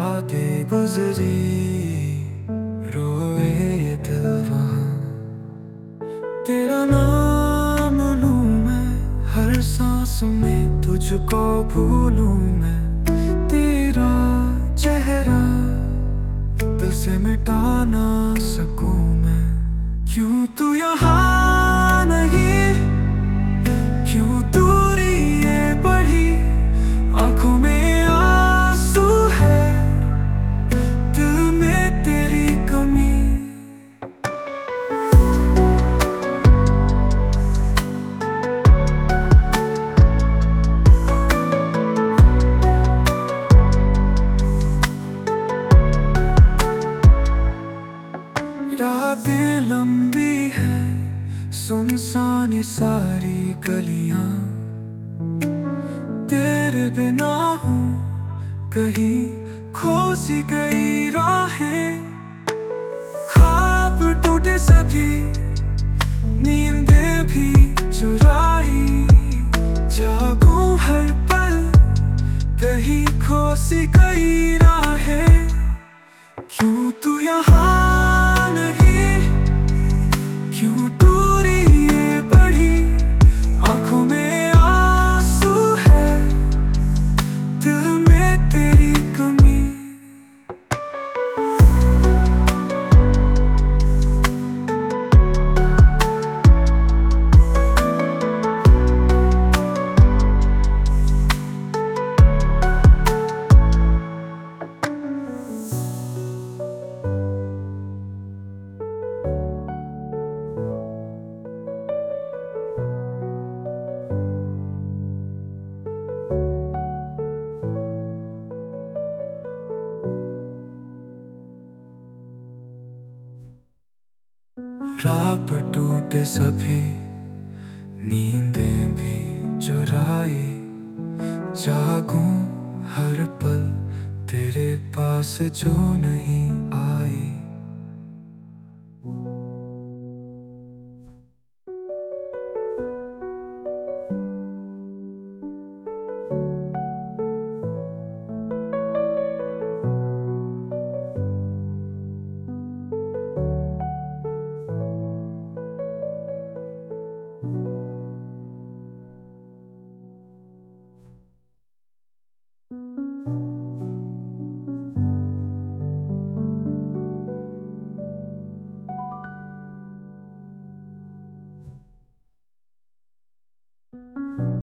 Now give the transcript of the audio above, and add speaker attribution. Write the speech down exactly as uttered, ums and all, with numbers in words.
Speaker 1: रातें गुजरी, रोए ये दिल वहाँ। तेरा नाम लूं मैं हर सांस में, तुझको भूलूं मैं। तेरा चेहरा दिल से मिटा ना सकूं मैं। क्यों तू यहाँ नहीं, क्यों दूरी ये बढ़ी। आंखों में आंसू है, दिल में तेरी कमी। रातें लंबी है, सुनसान ये सारी गलियां। तेरे बिना हूँ कहीं खो सी गई राहें। ख्वाब टूटे सभी, नींदें भी चुराई। जागूं हर पल, कहीं खो सी गई राहें। क्यों तू यहाँ नहीं, क्यों दूरी ये बढ़ी। आंखों में आंसू है, दिल में तेरी कमी। राह पर टूटे सभी, नींदें भी चुराई। जागूं हर पल, तेरे पास जो नहीं आ